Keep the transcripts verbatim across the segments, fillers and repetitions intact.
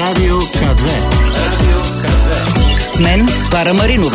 Радио КА две. С мен Клара Маринова.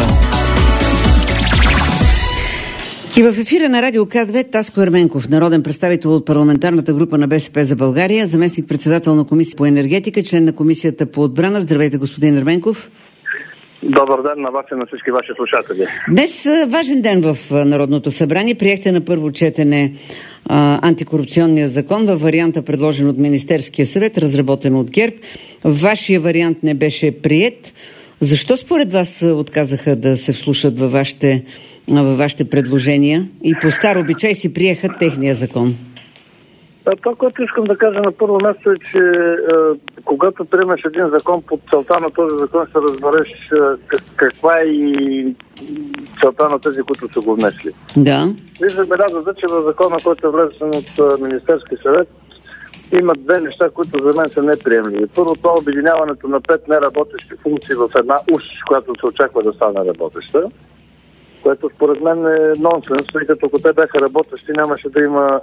И в ефира на Радио КА две Таско Ерменков, народен представител от парламентарната група на БСП за България, заместник-председател на Комисия по енергетика, член на Комисията по отбрана. Здравейте, господин Ерменков. Добър ден на вас и на всички ваши слушатели. Днес важен ден в Народното събрание. Приехте на първо четене а, антикорупционния закон във варианта, предложен от Министерския съвет, разработен от ГЕРБ. Вашия вариант не беше приет. Защо според вас отказаха да се вслушат във вашите, във вашите предложения и по стар обичай си приеха техния закон? Това, което искам да кажа на първо място е, че е, когато приемеш един закон, под целта на този закон ще разбереш е, каква е и целта на тези, които са го внесли. Да. Вие забелязвате, че в закона, който е влезен от Министерски съвет, има две неща, които за мен са неприемливи. Първо, това обединяването на пет неработещи функции в една уж, която се очаква да стане работеща, което според мен е нонсенс, тъй като ако те бяха работещи, нямаше да има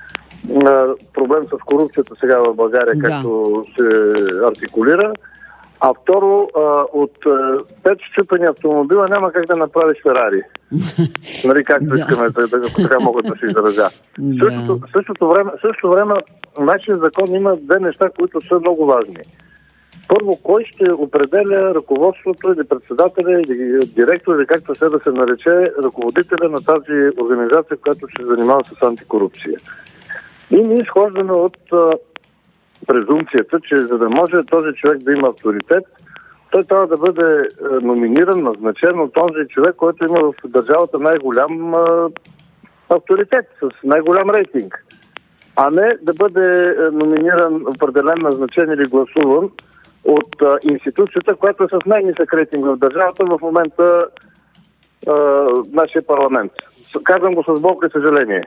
проблем с корупцията сега в България, да, както се артикулира. А второ, от пет счупени автомобила няма как да направиш Ферари. Нали, както искаме, да, така могат да се изразя. Да. Същото, същото време, същото време нашия закон има две неща, които са много важни. Първо, кой ще определя ръководството или председателя или директор, или както се да се нарече, ръководителя на тази организация, която ще се занимава с антикорупция. И ние изхождаме от а, презумпцията, че за да може този човек да има авторитет, той трябва да бъде а, номиниран, назначен от този човек, който има в държавата най-голям а, авторитет, с най-голям рейтинг. А не да бъде а, номиниран, определен, назначен или гласуван от а, институцията, която е с най-нисък рейтинг в държавата в момента а, нашия парламент. Казвам го с болка и съжаление.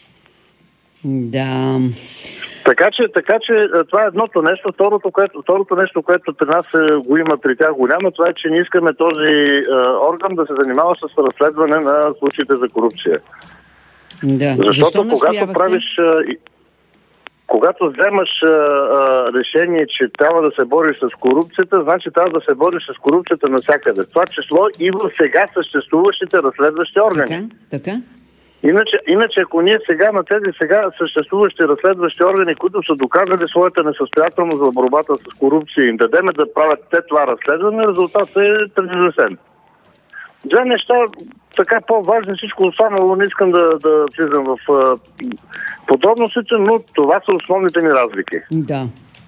Да. Така че, така че това е едното нещо. Второто, което, второто нещо, което при нас е, го има при тях голямо, това е, че не искаме този е, орган да се занимава с разследване на случаите за корупция. Да. Защото когато правиш, е, когато вземаш е, е, решение, че трябва да се бориш с корупцията, значи трябва да се бориш с корупцията навсякъде. Това число и в сега съществуващите разследващи органи. Така, така. Иначе, иначе, ако ние сега на тези сега съществуващи разследващи органи, които са доказали своята несъстоятелност в борбата с корупция, им дадеме да правят те това разследване, резултатът е предизвестен. Две неща, така по-важни, всичко останало, не искам да, да влизам в а, подробностите, но това са основните ни разлики. Да.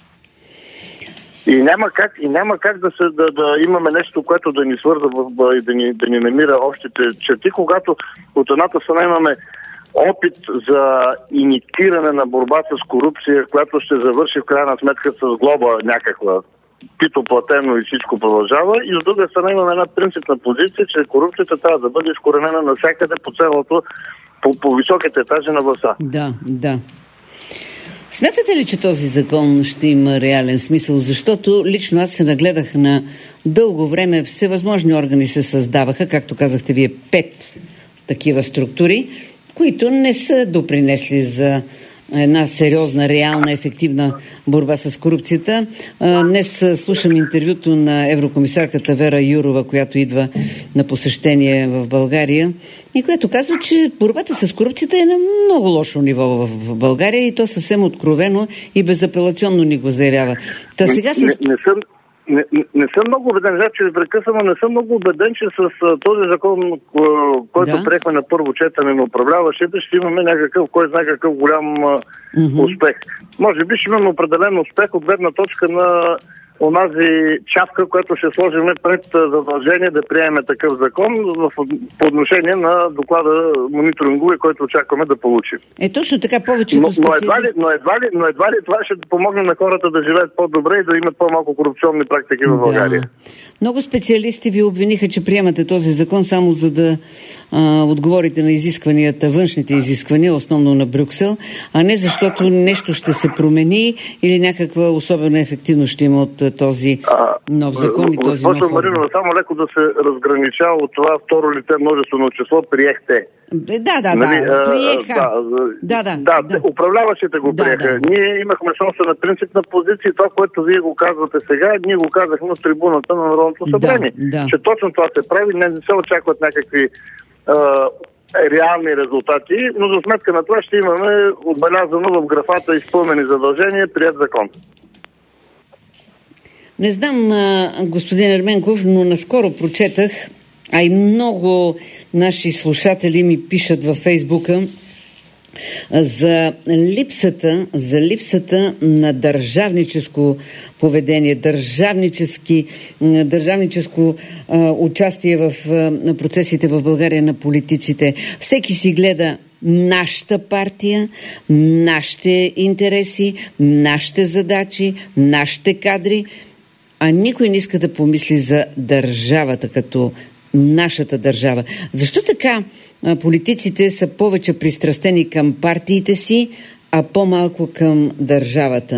И няма как, и няма как да, се, да, да имаме нещо, което да ни свърза в, и да ни, да ни намира общите черти, когато от едната страна имаме опит за иницииране на борба с корупция, която ще завърши в крайна сметка с глоба някаква, пито платено и всичко продължава, и от друга страна имаме една принципна позиция, че корупцията трябва да бъде изкоренена навсякъде по цялото, по, по високите етажи на властта. Да, да. Смятате ли, че този закон ще има реален смисъл? Защото лично аз се нагледах на дълго време, всевъзможни органи се създаваха, както казахте вие, пет такива структури, които не са допринесли за една сериозна, реална, ефективна борба с корупцията. Днес слушам интервюто на еврокомисарката Вера Юрова, която идва на посещение в България и която казва, че борбата с корупцията е на много лошо ниво в България и то съвсем откровено и безапелационно ни го заявява. Та сега с... не, не съм... Не, не съм много убеден, че ви прекъсвам, но не съм много убеден, че с а, този закон, който да. приехме на първо четене на управляващите, ще имаме някакъв, кой знае какъв голям а, mm-hmm. успех. Може би ще имаме определен успех от гледна точка на онази чапка, която ще сложим пред задължение да приемем такъв закон в, по отношение на доклада мониторингови, който очакваме да получим. Е, точно така, повече но, но, едва ли, но, едва ли, но едва ли това ще помогне на хората да живеят по-добре и да имат по-малко корупционни практики в България. Да. Много специалисти ви обвиниха, че приемате този закон само за да а, отговорите на изискванията, външните изисквания, основно на Брюксел, а не защото нещо ще се промени или някаква особена ефективност ще има от този нов закон и този нов орган. Маринова, само леко да се разграничава от това второ лице множествено число, приехте. Да, да, нали, да, приеха. Да, да, да, да, да. Управляващите го приеха. Да, да. Ние имахме собствена принципна позиция, това, което вие го казвате сега, ние го казахме от трибуната на Народното събрание. Да, да. Че точно това се прави, не, не се очакват някакви а, реални резултати, но за сметка на това ще имаме отбелязано в графата изпълнени задължения, прият закон. Не знам, господин Ерменков, но наскоро прочетах, а и много наши слушатели ми пишат във Фейсбука за липсата, за липсата на държавническо поведение, държавнически, държавническо а, участие в а, процесите в България на политиците. Всеки си гледа нашата партия, нашите интереси, нашите задачи, нашите кадри, а никой не иска да помисли за държавата като нашата държава. Защо така политиците са повече пристрастени към партиите си, а по-малко към държавата?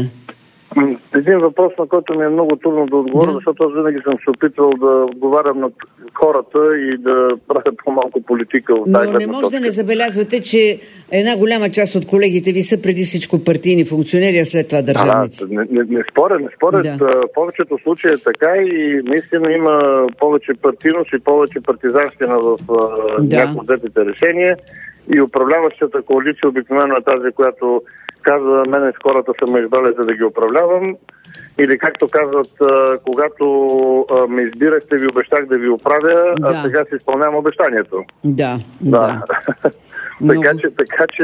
Един въпрос, на който ми е много трудно да отговоря, да. Защото аз винаги съм се опитвал да отговарям на хората и да правя по-малко политика. Но не може да не забелязвате, че една голяма част от колегите ви са преди всичко партийни функционери, а след това държавници. А, не, не, не споря, не споря. Да. В повечето случаи е така и наистина има повече партийност и повече партизанщина в да. някои от детите решения. И управляващата коалиция обикновено е тази, която казва, мене с хората са ме избрали, за да ги управлявам. Или както казват, когато ме избирахте, ви обещах да ви оправя, да. а сега си изпълнявам обещанието. Да, да. да. така че, така, че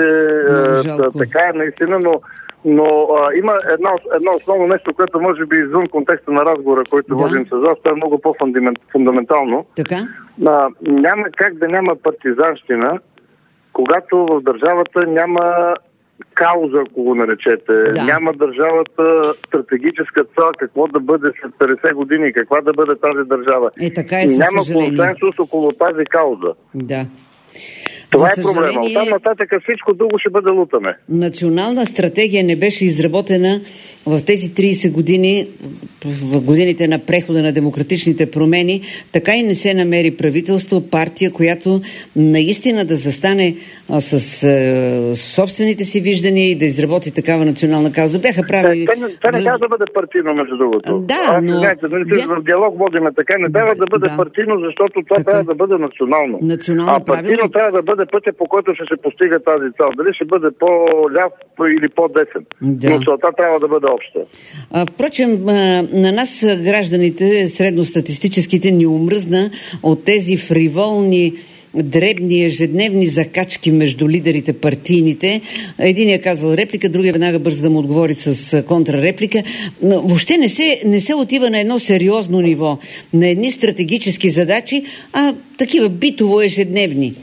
така е наистина, но, но а, има едно, едно основно нещо, което може би извън контекста на разговора, който да. водим с вас, това е много по-фундаментално. Така? А, няма как да няма партизанщина, когато в държавата няма кауза, ако го наречете. Да. Няма държавата стратегическа цел, какво да бъде след петдесет години, каква да бъде тази държава. Е, така е, и няма консенсус около тази кауза. Да. Това е проблема. Оттам нататък всичко друго ще бъде лутане. Национална стратегия не беше изработена в тези трийсет години, в годините на прехода на демократичните промени. Така и не се намери правителство, партия, която наистина да застане а, с а, собствените си виждания и да изработи такава национална кауза. Бяха правили... Това не, не трябва да бъде партийно, между другото. Да, а, но... Знаете, бя... в диалог водиме така. Не трябва да бъде да. партийно, защото това така. трябва да бъде национално. национално а партийно правилно... трябва да бъде пътя, по който ще се постига тази цел. Дали ще бъде по-ляв или по-десен. Да. Но целта трябва да бъде обща. А, впрочем, а, на нас гражданите, средностатистическите, ни омръзна от тези фриволни дребни ежедневни закачки между лидерите партийните. Единият казал реплика, другия веднага бърза да му отговори с контрареплика. Но въобще не се, не се отива на едно сериозно ниво, на едни стратегически задачи, а такива битово ежедневни.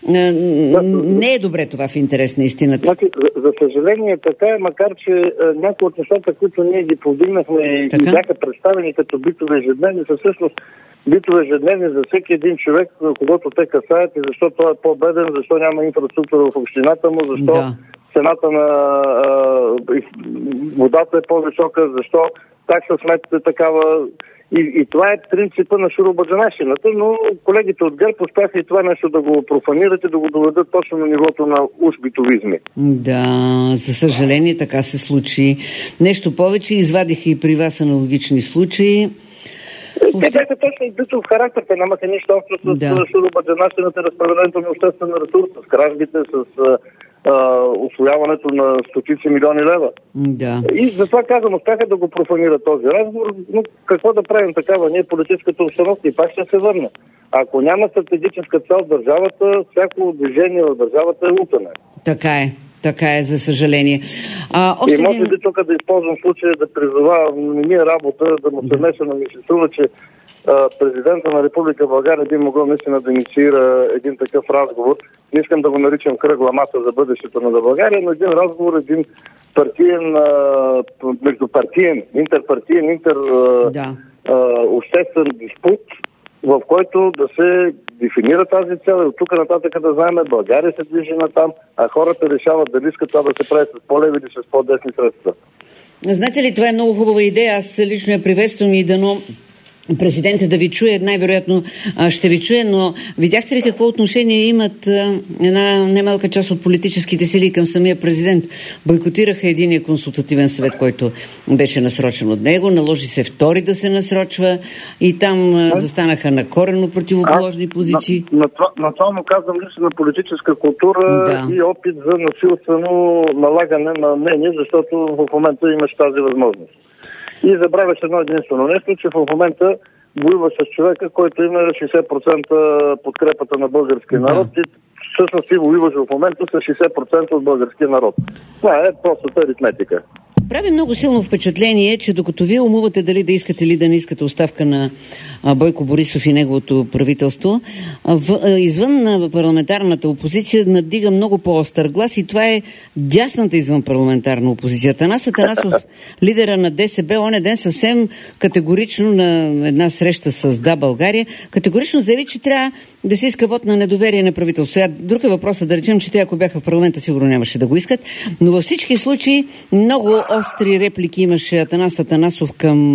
Не е добре това в интерес на истината. Значи, за, за съжаление така е, макар че а, някои от нещата, които ние ги повдигнахме и бяха представени като битове ежедневни, са всъщност битове ежедневни за всеки един човек, когато те касаят и защо той е по-беден, защо няма инфраструктура в общината му, защо да. цената на а, водата е по-висока, защо такса сметка е такава. И, и това е принципа на шуробаджанащината, но колегите от ГЕРБ успяха и това нещо да го профанират и да го доведат точно на нивото на уж битовизми. Да, за съжаление така се случи. Нещо повече, извадиха и при вас аналогични случаи. Те бяха точно и битов характер, те нямаха нищо общо с да. шуробаджанащината, разпределението на обществен ресурс, с кражбите, с усвояването на стотици милиони лева. Да. И затова казвам, успяха да го профанират този разговор, но какво да правим такава? Ние политическата обстановка и пак ще се върне. Ако няма стратегическа цел в държавата, всяко движение в държавата е лутане. Така е. Така е, за съжаление. А, още и може един... би тук да използвам случая да призовавам, не ми е работа да му се да. меса, но ми се струва, че а, президента на Република България би могъл наистина да инициира един такъв разговор. Не искам да го наричам кръгла маса за бъдещето на България, но един разговор, един партиен, а, междупартиен, интерпартиен, интер а, да. а, обществен диспут, в който да се дефинира тази цел и от тук нататък да знаем, България се движи натам, а хората решават дали искат това да се прави с по-леви или с по-десни средства. Знаете ли, това е много хубава идея. Аз лично я приветствам и дано президента да ви чуе, най-вероятно ще ви чуе, но видяхте ли какво отношение имат една немалка част от политическите сили към самия президент? Бойкотираха единия консултативен съвет, който беше насрочен от него, наложи се втори да се насрочва и там застанаха на коренно противоположни а, позиции. На, на, това, на това му казвам лично на политическа култура да. И опит за насилствено налагане на мнение, защото в момента имаш тази възможност. И забравяш едно единствено нещо, че в момента воюва с човека, който има шейсет процента подкрепата на българския народ да. И всъщност ти воюваш в момента с шейсет процента от българския народ. Това е простата аритметика. Прави много силно впечатление, че докато вие умувате дали да искате или да не искате оставка на Бойко Борисов и неговото правителство, в, извън на парламентарната опозиция надига много по-остър глас и това е дясната извън парламентарна опозиция. Атанас Атанасов, лидера на ДСБ, оня ден съвсем категорично на една среща с Да, България, категорично заяви, че трябва да се иска вод на недоверие на правителство. Сега друг е въпросът, да речем, че те ако бяха в парламента, сигурно нямаше да го искат, но във всички случаи много остри реплики имаше Атанас Атанасов към,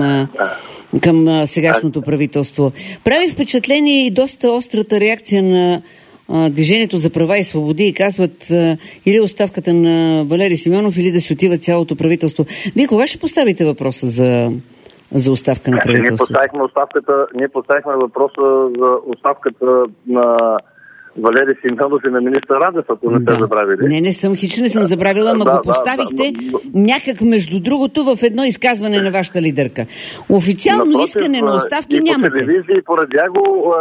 към сегашното правителство. Прави впечатление и доста острата реакция на а, Движението за права и свободи и казват а, или оставката на Валери Симеонов, или да си отива цялото правителство. Вие кога ще поставите въпроса за, за оставка на правителството? Ние поставихме оставката, ние поставихме въпроса за оставката на Валери Симеонов и на министър Радев, ако не сте да. забравили. Не, не съм хич, не съм забравила, ама да, го поставихте да, да, да. някак между другото в едно изказване на вашата лидерка. Официално напротив, искане на оставки и нямате. И по телевизия, и по радио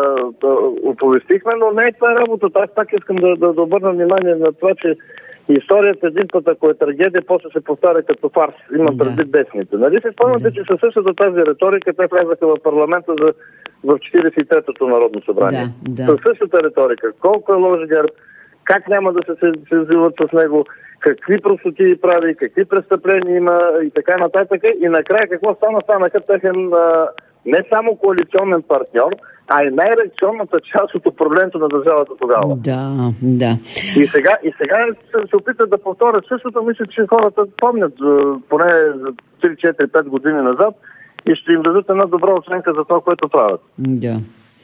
оповестихме, но не е това работа. Аз пак искам да, да, да обърна внимание на това, че историята един път, ако е трагедия, после се повтаря като фарс. Имам да. предвид десните. Нали се спомняте, да. че със същата тази риторика те влязаха в парламента за в четиридесет и третото народно събрание. Да, да. Със същата риторика. Колко е лош ГЕРБ, как няма да се сезиват с него, какви простоти прави, какви престъпления има и така нататък. И накрая какво стана? Станаха техен не само коалиционен партньор, а и най-реакционната част от управлението на държавата тогава. Да, да. И сега, и сега се, се опитат да повторят същото. Мисля, че хората помнят поне за три, четири, пет години назад и ще им дадат една добра оценка за това, което правят. Да.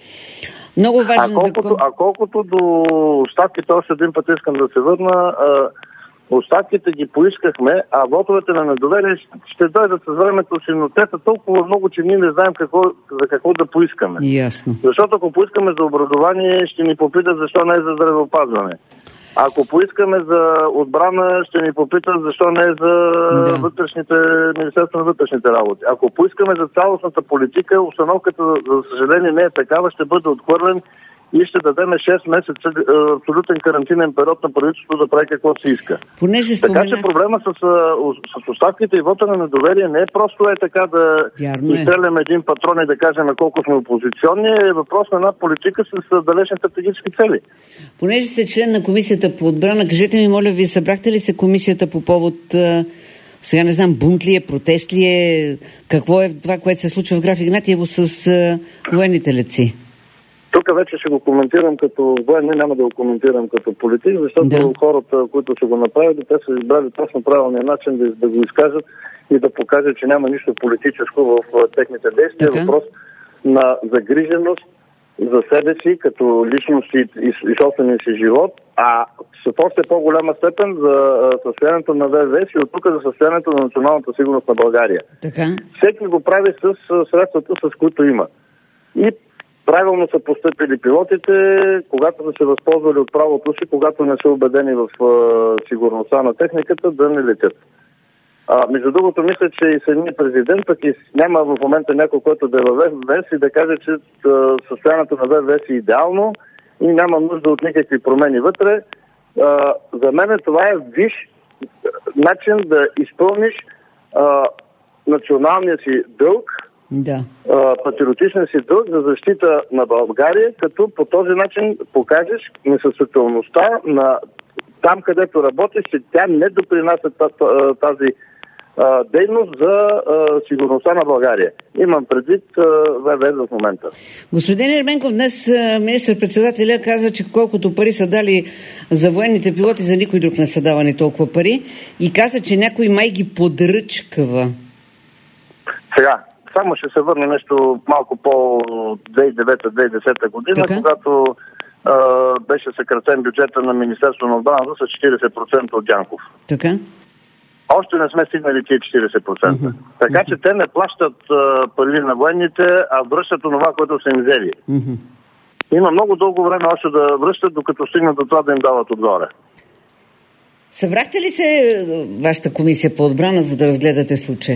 Много важен а колкото, закон. А колкото до оставките, още един път искам да се върна, а, оставките ги поискахме, а вотовете на недоверие ще, ще дойдат с времето си, но те са толкова много, че ние не знаем какво, за какво да поискаме. Ясно. Защото ако поискаме за образование, ще ни попитат защо не е за здравеопазване. Ако поискаме за отбрана, ще ни попитат защо не е за да. вътрешните, Министерство на вътрешните работи. Ако поискаме за цялостната политика, установката, за съжаление, не е такава, ще бъде отхвърлен и ще дадем шест месеца абсолютен карантинен период на правителството да прави какво си иска. Понеже споменах... Така че проблема с, с оставките и вота на недоверие не е просто е така да изстреляме един патрон и да кажем колко сме опозиционни, е въпрос на една политика с далечни стратегически цели. Понеже сте член на комисията по отбрана, кажете ми, моля ви, събрахте ли се комисията по повод... Сега не знам, бунт ли е, протест ли е, какво е това, което се случва в Граф Игнатиево с а, военните летци? Тук вече ще го коментирам като военни, няма да го коментирам като политик, защото да. хората, които са го направили, те са избрали точно правилния начин да, да го изкажат и да покажат, че няма нищо политическо в техните действия. Така? Въпрос на загриженост за себе си, като личност и, и, и собствения си живот, а с още по-голяма степен за състоянието на ВВС и от тук за състоянието на националната сигурност на България. Така? Всеки го прави с средствата, с които има. И правилно са постъпили пилотите, когато са се възползвали от правото си, когато не са убедени в е, сигурността на техниката, да не летят. А, между другото, мисля, че и самият президент, пък и няма в момента някой, който да е във ВВС и да каже, че състоянието на ВВС е идеално и няма нужда от никакви промени вътре. А, за мен това е виж начин да изпълниш а, националния си дълг, да. патриотичен си дълг за защита на България, като по този начин покажеш несъстоятелността на там, където работиш, че тя не допринася тази а, дейност за а, сигурността на България. Имам предвид ВВС в момента. Господин Ерменков, днес министър-председателя каза, че колкото пари са дали за военните пилоти, за никой друг не са давани толкова пари и каза, че някой май ги подръчкава. Сега, само ще се върне нещо малко по две хиляди и девета - две хиляди и десета година, така? Когато а, беше съкратен бюджета на Министерството на отбраната с четиридесет процента от Дянков. Така? Още не сме стигнали тия четиридесет процента. Uh-huh. Така че те не плащат а, пари на военните, а връщат това, което са им взели. Uh-huh. Има много дълго време още да връщат, докато стигнат до това да им дават отгоре. Събрахте ли се вашата комисия по отбрана, за да разгледате случая?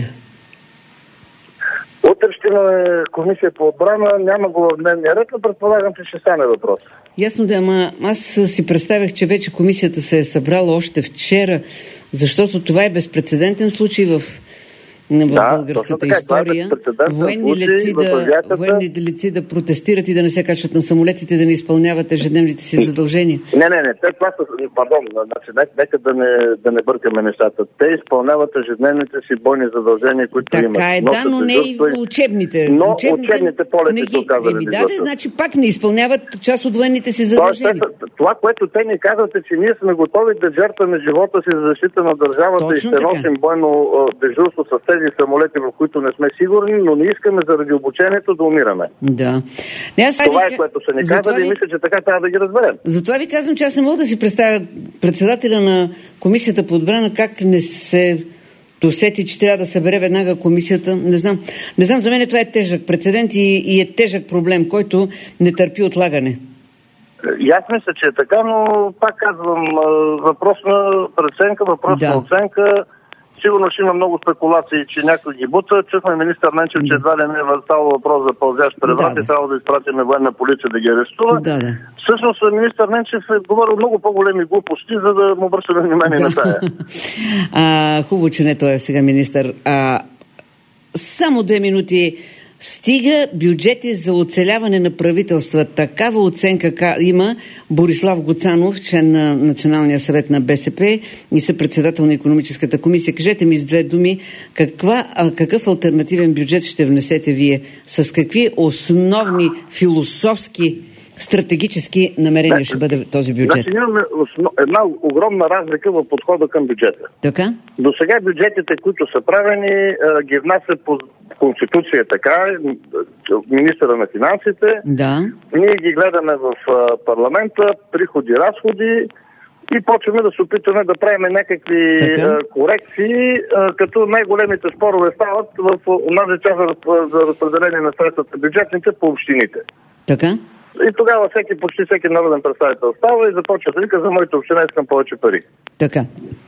Утре ще имаме комисия по отбрана, няма го в дневния ред, но предполагам, че ще стане въпрос. Ясно да, ама аз си представях, че вече комисията се е събрала още вчера, защото това е безпрецедентен случай в, в да, българската така, история. Е военни лици да, военните лици да протестират и да не се качват на самолетите, да не изпълняват ежедневните си задължения. Не, не, не, те това са, пардон, значи, нека да не, да не бъркаме нещата. Те изпълняват ежедневните си бойни задължения, които така имат. Така е, да, но не и учебните. Но учебните, учебните полети са оказали. Еми да, значи пак не изпълняват част от военните си задължения. Това, това, което те ни казват е, че ние сме готови да жертваме живота си за защита на държавата. Точно и ще така носим бойно дежурство с тези самолети, в които не сме сигурни, но не искаме заради обучението да умираме. Да. Не, аз това ви... е, което са ни казали ви... и мисля, че така трябва да ги разберем. Затова ви казвам, че аз не мога да си представя председателя на комисията по отбрана как не се досети, че трябва да събере веднага комисията. Не знам. Не знам, за мен това е тежък прецедент и, и е тежък проблем, който не търпи отлагане. И аз мисля, че е така, но пак казвам, въпрос на преценка, въпрос да. на оценка. Сигурно ще има много спекулации, че някой ги бута. Чухме министър Ненчев, да. че едва ли не е става въпрос за пълзящ преврат да, да. и трябва да изпратиме военна полиция да ги арестува. Да, да. Всъщност министър Ненчев е говорил много по-големи глупости, за да му обръщаме внимание на тая. а, хубаво, че не той е сега министър. А, само две минути. Стига бюджети за оцеляване на правителства. Такава оценка има Борислав Гоцанов, член на Националния съвет на БСП и съпредседател на Икономическата комисия. Кажете ми с две думи, каква, какъв алтернативен бюджет ще внесете вие? С какви основни философски, стратегически намерения ще бъде този бюджет? Значи имаме една огромна разлика в подхода към бюджета. Така? До сега бюджетите, които са правени, ги внася по Конституция, така, министъра на финансите. Да. Ние ги гледаме в парламента, приходи, разходи и почваме да се опитваме да правим някакви така корекции, като най-големите спорове стават в онази част за разпределение на средствата бюджетните по общините. Така. И тогава всеки, почти всеки народен представител става и започва да вика: за моите община искам повече пари. Така.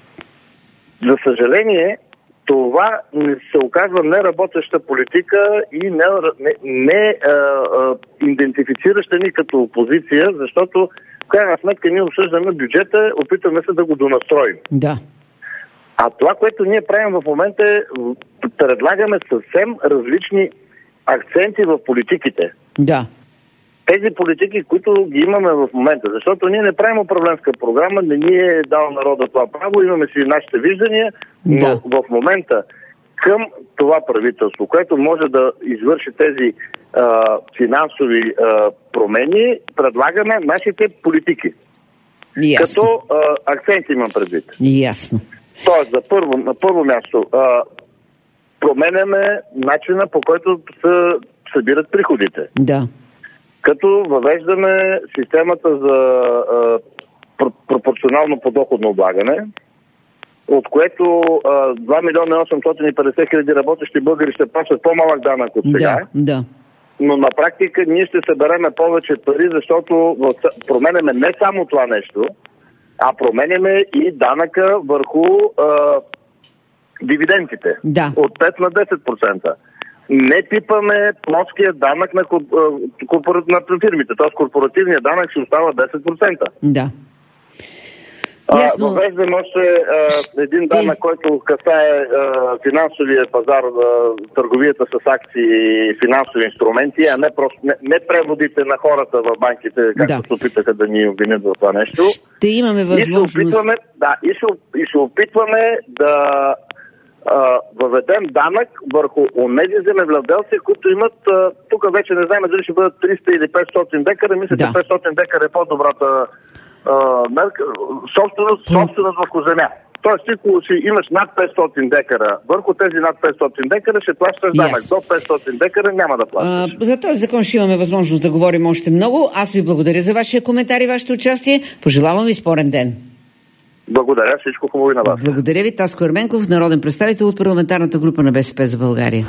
За съжаление, това не се оказва неработеща политика и не, не, не а, а, идентифицираща ни като опозиция, защото в крайна сметка ние обсъждаме бюджета, опитваме се да го донастроим. Да. А това, което ние правим в момента е, предлагаме съвсем различни акценти в политиките. Да. Тези политики, които ги имаме в момента, защото ние не правим управленска програма, не ни е дал народа това право, имаме си нашите виждания, но да. в момента към това правителство, което може да извърши тези а, финансови а, промени, предлагаме нашите политики. Ясно. Като а, акценти имам предвид. Ясно. Тоест, за първо, на първо място а, променяме начина, по който се събират приходите. Да. Като въвеждаме системата за а, пр- пропорционално подоходно облагане, от което а, два милиона осемстотин и петдесет хиляди работещи българи ще плащат по-малък данък от сега. Да, да. Но на практика ние ще събереме повече пари, защото променяме не само това нещо, а променяме и данъка върху а, дивидендите. Да. От пет на десет процента. Не пипаме плоския данък на, корпора... на фирмите, т.е. корпоративният данък ще остава десет процента. Да. Ясно. Въвеждам още а, един данък, който касае а, финансовия пазар, а, търговията с акции и финансови инструменти, а не, просто, не, не преводите на хората в банките, както да. се опитаха да ни обвинят за това нещо. Те имаме възможност. И се опитваме, да, и се, и се опитваме да а, въведем данък върху онези земевладелци, които имат, тук вече не знаем дали ще бъдат триста или петстотин декара, мисля, че да. петстотин декара е по-добрата а, мерка, собственост, собственост върху земя. Тоест, ти, ако си имаш над петстотин декара, върху тези над петстотин декара ще плащаш данък. До петстотин декара няма да плащаш. А, за този закон ще имаме възможност да говорим още много. Аз ви благодаря за вашия коментар и вашето участие. Пожелавам ви спорен ден. Благодаря, всичко хубаво и на вас. Благодаря ви, Таско Ерменков, народен представител от парламентарната група на БСП за България.